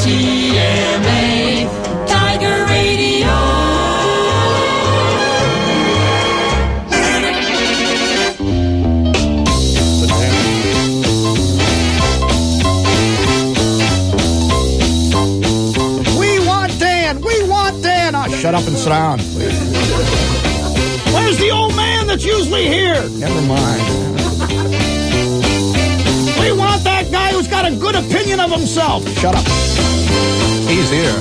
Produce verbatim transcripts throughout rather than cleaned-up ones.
T M A, Tiger Radio. We want Dan! We want Dan! Oh, shut up and sit down, please. Where's the old man that's usually here? Never mind. We want that guy who's got a good opinion of himself. Shut up. He's here.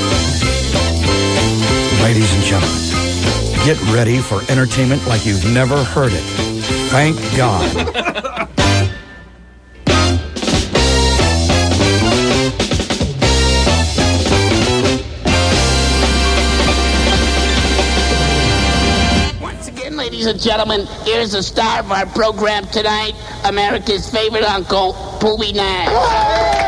Ladies and gentlemen, get ready for entertainment like you've never heard it. Thank God. Ladies and gentlemen, here's the star of our program tonight, America's favorite uncle, Booby Nash.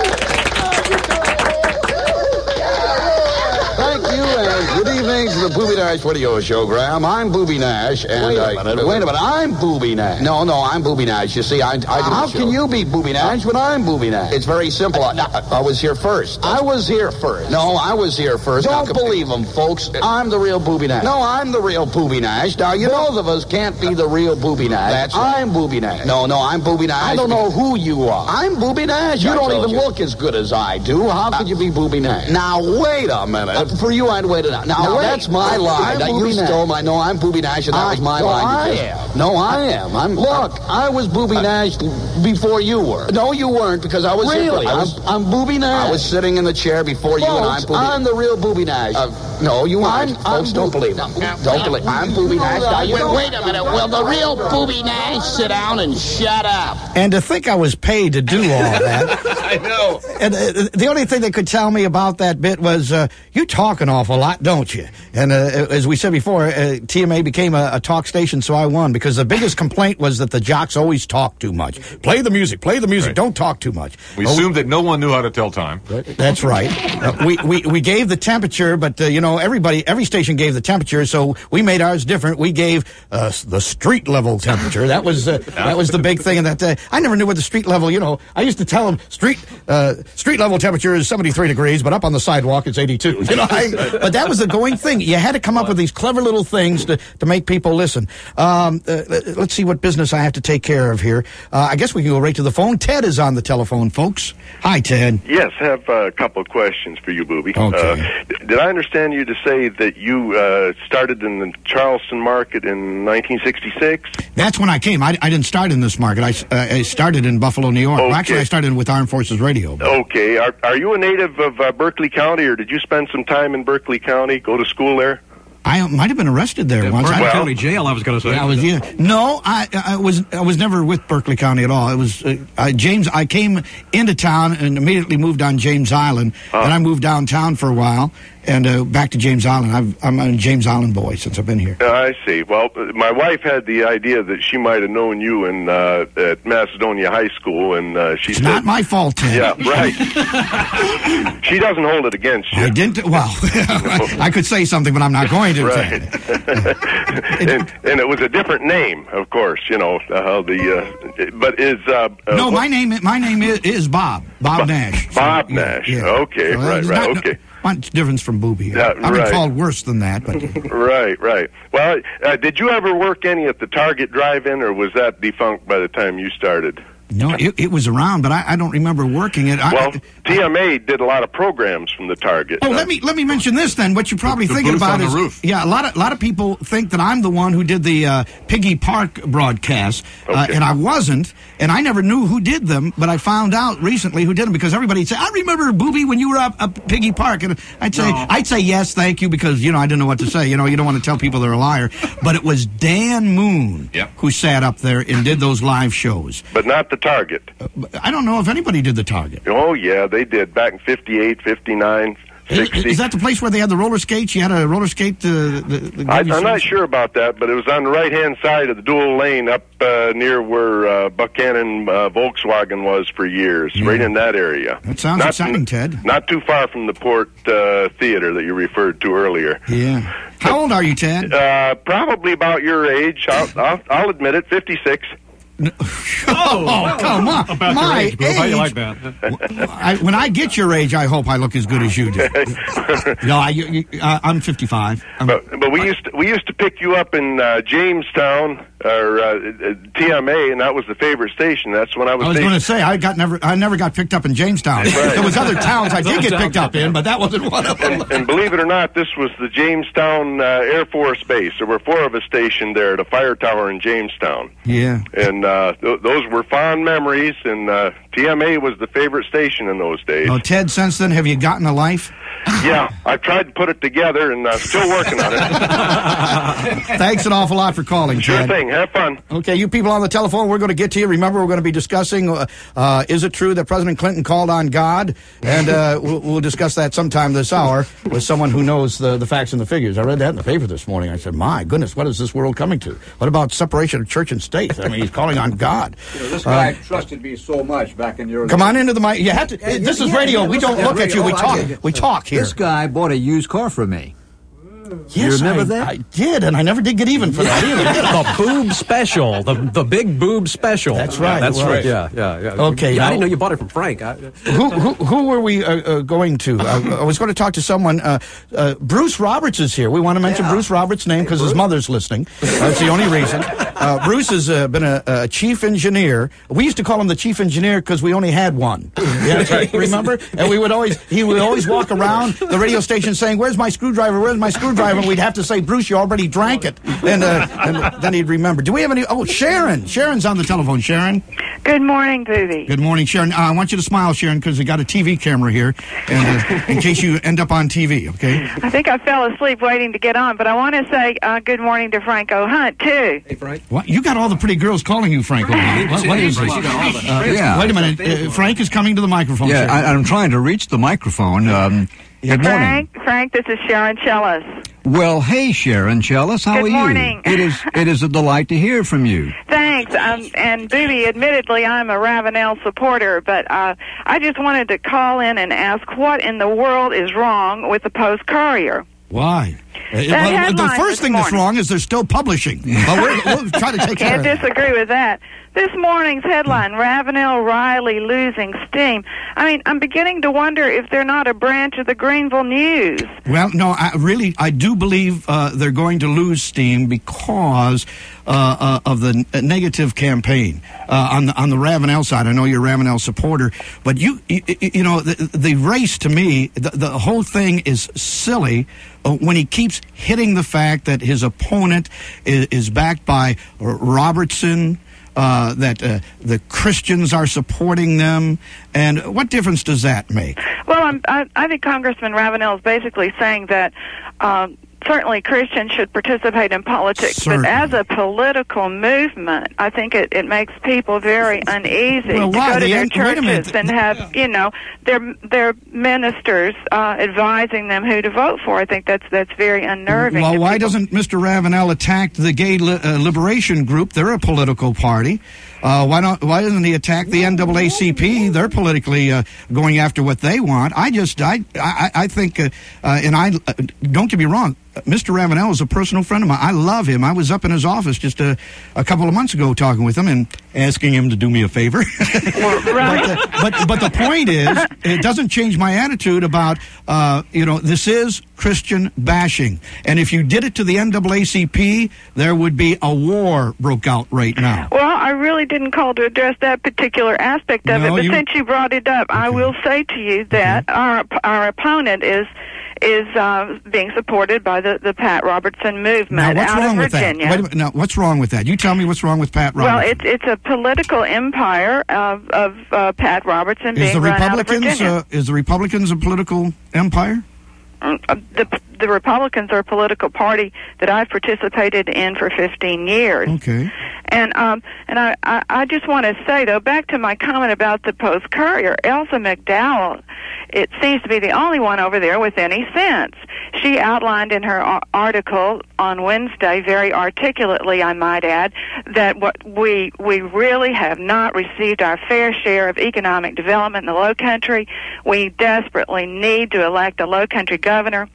Thank you, and good evening to the Booby Nash Radio Show, Graham. I'm Booby Nash, and wait a uh, minute. wait a minute. I'm Booby Nash. No, no, I'm Booby Nash. You see, I, I do How can you be Booby Nash when I'm Booby Nash? It's very simple. I, I, I was here first. I was here first. No, I was here first. Don't believe him, folks. I'm the real Booby Nash. No, I'm the real Booby Nash. Now, you both of us can't be the real Booby Nash. That's right. I'm Booby Nash. No, no, I'm Booby Nash. I don't know who you are. I'm Booby Nash. You don't even you. look as good as I do. How could you be Booby Nash? Now, wait a minute. Uh, for you, I'd wait it out. Now, now wait. That's my lie. That you stole my... No, I'm Booby Nash, and that I, was my no, line. I am. No, I am. I'm... Look, I was Booby uh, Nash before you were. No, you weren't, because I was... Really? I was, I'm, I'm Booby Nash. I was sitting in the chair before Folks, you, and I'm Booby... I'm the real Booby Nash. Uh, no, you aren't. Folks, don't believe it. Don't believe it. I'm Booby Nash. Now, you wait, wait a minute. Will the real Booby Nash sit down and shut up? And to think I was paid to do all that. I know. And uh, the only thing they could tell me about that bit was, uh, you talk an awful lot, don't you? And uh, as we said before, uh, T M A became a, a talk station, so I won, because the biggest complaint was that the jocks always talk too much. Play the music, play the music, right. Don't talk too much. We oh, assumed that no one knew how to tell time. That's right. uh, we, we, we gave the temperature, but, uh, you know, everybody, every station gave the temperature, so we made ours different. We gave uh, the street level temperature. That was uh, that was the big thing. And that uh, I never knew what the street level, you know, I used to tell them street uh, street level temperature is seventy-three degrees, but up on the sidewalk it's eighty-two. You know, I, but that was the going thing. You had to come up with these clever little things to, to make people listen. Um, uh, let's see what business I have to take care of here. Uh, I guess we can go right to the phone. Ted is on the telephone, folks. Hi, Ted. Yes, I have a couple of questions for you, Booby. Okay. Uh, did I understand you to say that you uh, started in the Charleston market in nineteen sixty-six? That's when I came. I, I didn't start in this market. I, uh, I started in Buffalo, New York. Okay. Well, actually, I started with Armed Forces Radio. But... Okay. Are, are you a native of uh, Berkeley County, or did you spend some time in Berkeley County, go to school there? I might have been arrested there yeah, once. Berkeley well, County Jail, I was going to say. Yeah, I was. Yeah. No, I, I was. I was never with Berkeley County at all. It was uh, uh, James. I came into town and immediately moved on James Island. Huh. Then I moved downtown for a while and uh, back to James Island. I've, I'm a James Island boy since I've been here. Uh, I see. Well, my wife had the idea that she might have known you in uh, at Macedonia High School, and uh, she it's said, not my fault, Ted. Yeah, right. She doesn't hold it against you. I didn't. Well, I could say something, but I'm not going to. Right. and, and it was a different name, of course. You know how uh, the. Uh, but is uh, uh, no, my name. My name is, is Bob. Bob, Bob Nash. Bob so, Nash. Yeah, yeah. Okay. So right. Right. Not, okay. Much difference from Booby. Yeah, I've been right. called worse than that, but right, right. Well, uh, did you ever work any at the Target Drive-In, or was that defunct by the time you started? No, it, it was around, but I, I don't remember working it. I, well, I, T M A did a lot of programs from the Target. Oh, uh, let me let me mention this then. What you're probably the, the thinking booth about on is the roof. Yeah, a lot of a lot of people think that I'm the one who did the uh, Piggy Park broadcast, okay. uh, and I wasn't, and I never knew who did them, but I found out recently who did them because everybody would say, "I remember Booby when you were up at Piggy Park," and I'd say, no. "I'd say yes, thank you," because you know I didn't know what to say. You know, you don't want to tell people they're a liar, but it was Dan Moon yep. who sat up there and did those live shows, but not the Target. Uh, I don't know if anybody did the Target. Oh, yeah, they did back in fifty-eight, fifty-nine, sixty. Is, is that the place where they had the roller skates? You had a roller skate? Uh, the, the I, I'm not sure about that, but it was on the right-hand side of the dual lane up uh, near where uh, Buchanan uh, Volkswagen was for years, yeah. right in that area. That sounds not, exciting, Ted. Not too far from the Port uh, Theater that you referred to earlier. Yeah. How old are you, Ted? Uh, probably about your age. I'll, I'll, I'll admit it, fifty-six. Oh, come on. About My your age, Boob. How you age. like that? I, when I get your age, I hope I look as good as you do. No, I, you, you, uh, I'm fifty-five. I'm, But, but we used to, we used to pick you up in uh, Jamestown or uh, T M A, and that was the favorite station. That's when I was. I was stationed. going to say I got never I never got picked up in Jamestown. Right. There was other towns I did get picked up in, but that wasn't one of them. And, and believe it or not, this was the Jamestown uh, Air Force Base. There were four of us stationed there at a fire tower in Jamestown. Yeah. And uh, th- those were fond memories, and uh, T M A was the favorite station in those days. Oh, Ted, since then, have you gotten a life? Yeah, I tried to put it together, and uh, still working on it. Thanks an awful lot for calling, Sure Ted. thing. Have fun. Okay, you people on the telephone, we're going to get to you. Remember, we're going to be discussing, uh, uh, is it true that President Clinton called on God? And uh, we'll, we'll discuss that sometime this hour with someone who knows the, the facts and the figures. I read that in the paper this morning. I said, my goodness, what is this world coming to? What about separation of church and state? I mean, he's calling on God. You know, this guy Uh, trusted me so much back in your Come on into the mic. You have to. Yeah, this yeah, is yeah, radio. yeah, we listen, don't yeah, look at you. radio. We Oh, I talk. get it. We talk here. This guy bought a used car for me. Yes, you remember I, that? I did, and I never did get even for that either. The boob special, the the big boob special. That's right, That's it was. right. Yeah, yeah, yeah. Okay, Yeah, now- I didn't know you bought it from Frank. I, who, who who were we uh, uh, going to? Uh, I was going to talk to someone. Uh, uh, Bruce Roberts is here. We want to mention Yeah. Bruce Roberts' name because his mother's listening. That's the only reason. Uh, Bruce has uh, been a, a chief engineer. We used to call him the chief engineer because we only had one. Yeah, that's right. Remember? And we would always he would always walk around the radio station saying, "Where's my screwdriver? Where's my screwdriver?" And we'd have to say, "Bruce, you already drank it," and, uh, and then he'd remember. Do we have any? Oh, Sharon. Sharon's on the telephone. Sharon. Good morning, Booby. Good morning, Sharon. Uh, I want you to smile, Sharon, because we got a T V camera here, and uh, in case you end up on T V, okay? I think I fell asleep waiting to get on, but I want to say uh, good morning to Franco Hunt, too. hey, Frank. What? You got all the pretty girls calling you, Frank. O'Hara. What, what is this? Uh, Yeah. Wait a minute. Uh, Frank is coming to the microphone. Yeah, Sharon. I, I'm trying to reach the microphone. Um, good morning. Frank, Frank, this is Sharon Chellis. Well, hey, Sharon Chellis, how Good are morning. you? It is it is a delight to hear from you. Thanks. Um, and Booby, admittedly, I'm a Ravenel supporter, but uh, I just wanted to call in and ask what in the world is wrong with the Post-Courier. Why? Uh, That well, the headline first this thing that's morning. wrong is they're still publishing. But we're, we'll try to take care Can't of that. disagree with that. This morning's headline, Ravenel Riley losing steam. I mean, I'm beginning to wonder if they're not a branch of the Greenville News. Well, no, I really, I do believe uh, they're going to lose steam because uh, uh, of the n- negative campaign uh, on the on the Ravenel side. I know you're a Ravenel supporter, but you, you, you know, the, the race to me, the, the whole thing is silly uh, when he keeps hitting the fact that his opponent is, is backed by Robertson. Uh, that uh, the Christians are supporting them, and what difference does that make? Well, I'm, I, I think Congressman Ravenel is basically saying that um, certainly Christians should participate in politics, Certainly. but as a political movement, I think it, it makes people very uneasy Well, to why? go to The their end- wait a minute. churches and have, you know, their their ministers uh, advising them who to vote for. I think that's that's very unnerving. Well, to why people. doesn't Mister Ravenel attack the Gay li- uh, Liberation Group? They're a political party. Uh, why don't? Why doesn't he attack the N double A C P? They're politically uh, going after what they want. I just, I, I, I think, uh, uh, and I uh, don't get me wrong. Mister Ravenel is a personal friend of mine. I love him. I was up in his office just a, a couple of months ago talking with him and asking him to do me a favor. Right. but, uh, but but the point is, it doesn't change my attitude about uh, you know this is Christian bashing, and if you did it to the N double A C P, there would be a war broke out right now. Well, I really didn't call to address that particular aspect of No, it, but you- since you brought it up, I will say to you that our our opponent is is uh, being supported by the, the Pat Robertson movement Now, what's out wrong of with that? Virginia. Wait a minute. Now, what's wrong with that? You tell me what's wrong with Pat Well, Robertson. it's it's a political empire of of uh, Pat Robertson is being the run out of Republicans Virginia. uh, is the Republicans a political empire? Uh, the the Republicans are a political party that I've participated in for fifteen years. Okay. And um and I, I, I just want to say though, back to my comment about the Post Courier, Elsa McDowell, it seems to be the only one over there with any sense. She outlined in her ar- article on Wednesday, very articulately, I might add, that what we we really have not received our fair share of economic development in the Low Country. We desperately need to elect a Low Country governor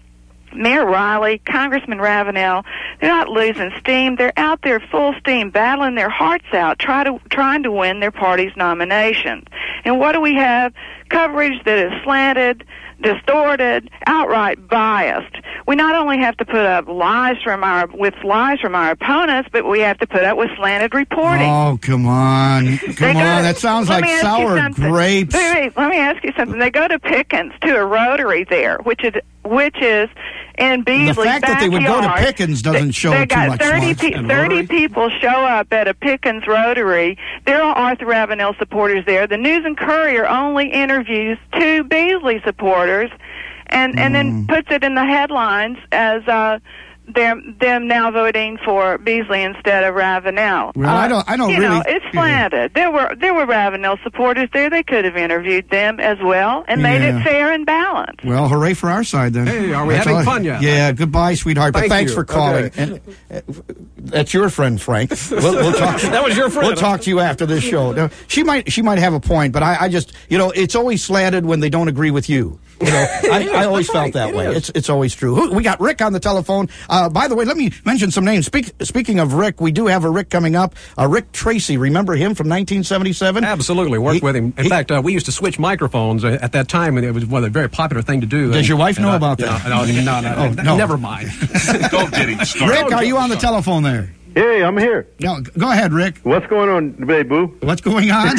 Mayor Riley, Congressman Ravenel, they're not losing steam. They're out there full steam, battling their hearts out, try to, trying to win their party's nominations. And what do we have? Coverage that is slanted, distorted, outright biased. We not only have to put up lies from our with lies from our opponents, but we have to put up with slanted reporting. Oh, come on. Come They on. go to- That sounds let like me ask you sour something. grapes. Wait, wait, let me ask you something. They go to Pickens, to a Rotary there, which is which is in Beasley's The fact that they would go to backyard. Pickens doesn't They- show they too got much thirty, smarts. pe- thirty people show up at a Pickens Rotary. There are Arthur Ravenel supporters there. The News and Courier only interviews two Beasley supporters, and and then puts it in the headlines as uh, them them now voting for Beasley instead of Ravenel. Well, I don't- I don't you really- know, it's slanted. There were there were Ravenel supporters there. They could have interviewed them as well and made Yeah. it fair and balanced. Well, hooray for our side then. Hey, are we That's having all- fun yet? Yeah, goodbye, sweetheart. But Thank thanks you. for calling. Okay. And, uh, that's your friend, Frank. We'll, we'll talk. That was your friend. We'll talk to you after this show. Now, she might she might have a point, but I, I just you know it's always slanted when they don't agree with you. You know, I, I always felt that It way. is. It's it's always true. Who, we got Rick on the telephone. Uh, by the way, let me mention some names. Speak, speaking of Rick, we do have a Rick coming up. Uh, Rick Tracy, remember him from nineteen seventy-seven? Absolutely, worked He- with him. In he- fact, uh, we used to switch microphones uh, at that time, and it was one of a very popular thing to do. Does And- your wife and, know uh, about you that? know, No, no, no, Oh, no. never mind. Don't get him started. Rick, are you on the telephone there? Hey, I'm here. No, go ahead, Rick. What's going on, babe boo? What's going on?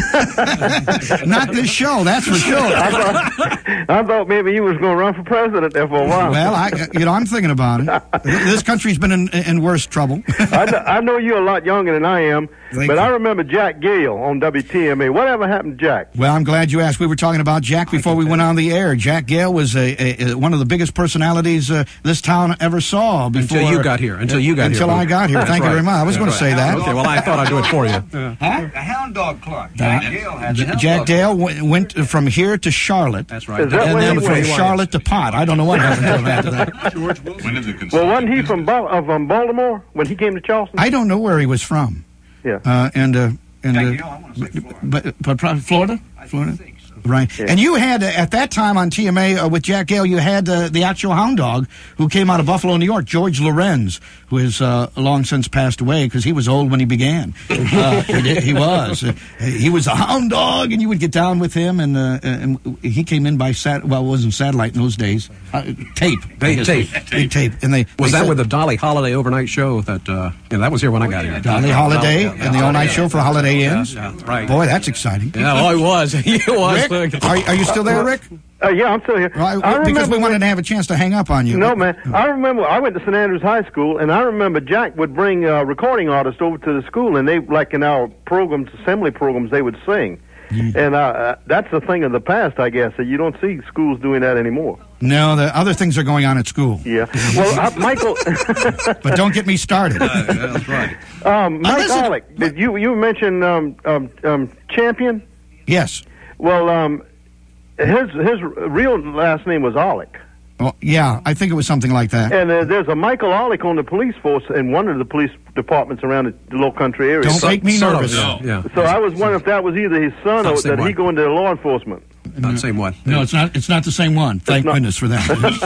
Not this show, that's for sure. I thought, I thought maybe you was going to run for president there for a while. Well, I, you know, I'm thinking about it. This country's been in, in worse trouble. I, kn- I know you're a lot younger than I am, Thank but you. I remember Jack Gale on W T M A. Whatever happened to Jack? Well, I'm glad you asked. We were talking about Jack before we went on the air. Jack Gale was a, a, a one of the biggest personalities uh, this town ever saw. Before, Until you got here. Until you got until here. I got here. That's Thank you right. very much. I was That's going to right. say that. Okay, well, I thought I'd do it for you. Huh? The Hound Dog Clark. Jack Jack Gale had the Hound Jack Dog Dale w- went from here to Charlotte. That's right. Is that And where then he from went? Charlotte to Pot. I don't know what happened to him after that. When did the Well, wasn't he from, Bal- uh, from Baltimore when he came to Charleston? I don't know where he was from. Yeah. Uh, and uh, and Jack uh, Gale, I want to say Florida. but, but probably Florida. Florida. think so. Right. Yeah. And you had, uh, at that time on T M A uh, with Jack Gale, you had uh, the actual hound dog who came out of Buffalo, New York, George Lorenz, who has uh, long since passed away because he was old when he began. Uh, he, did, he was. Uh, he was a hound dog, and you would get down with him, and, uh, and he came in by, sat- well, it wasn't satellite in those days. Uh, tape. Tape, tape. Big tape. And they, Was they that said- with the Dolly Holiday overnight show? That uh, yeah, that was here when I got here. Dolly Holiday Yeah, yeah, and the yeah. all-night show for Holiday Inns? Yeah, yeah, right. Boy, that's exciting. Yeah, oh, it was. It was. Rick, are, are you still there, Rick? Uh, yeah, I'm still here. Right, I because remember we wanted to have a chance to hang up on you. No, man. I remember I went to Saint Andrews High School, and I remember Jack would bring uh, recording artists over to the school, and they, like in our programs, assembly programs, they would sing. And uh, uh, that's a thing of the past, I guess. That you don't see schools doing that anymore. No, the other things are going on at school. Yeah. Well, uh, Michael. But don't get me started. That's right. um, Mike listen- Olick, did you you mentioned um, um, um, Champion? Yes. Well, um, his his real last name was Olick. Well, yeah, I think it was something like that. And uh, there's a Michael Olick on the police force in one of the police departments around the, the low country area. Don't make me Son of- nervous. Yeah. yeah. So I was wondering if that was either his son Not or the same that he one. go into law enforcement. Not the same one. No, it's not. It's not the same one. Thank not. goodness for that.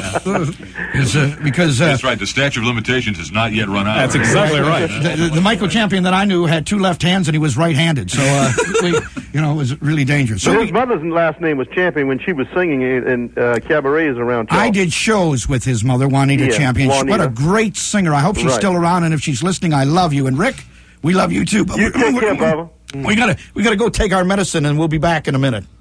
It's, uh, because uh, That's right. The statute of limitations has not yet run out. That's exactly right. the, the Michael Champion that I knew had two left hands and he was right-handed. So, uh, we, you know, it was really dangerous. So So his we, mother's last name was Champion when she was singing in, in uh, cabarets around I Charleston. did shows with his mother, Juanita Yeah, Champion. What Juanita. a great singer. I hope she's Right. still around, and if she's listening, I love you. And Rick, we love you too. But You we- take we- care, Bubba. We gotta, we gotta go take our medicine, and we'll be back in a minute.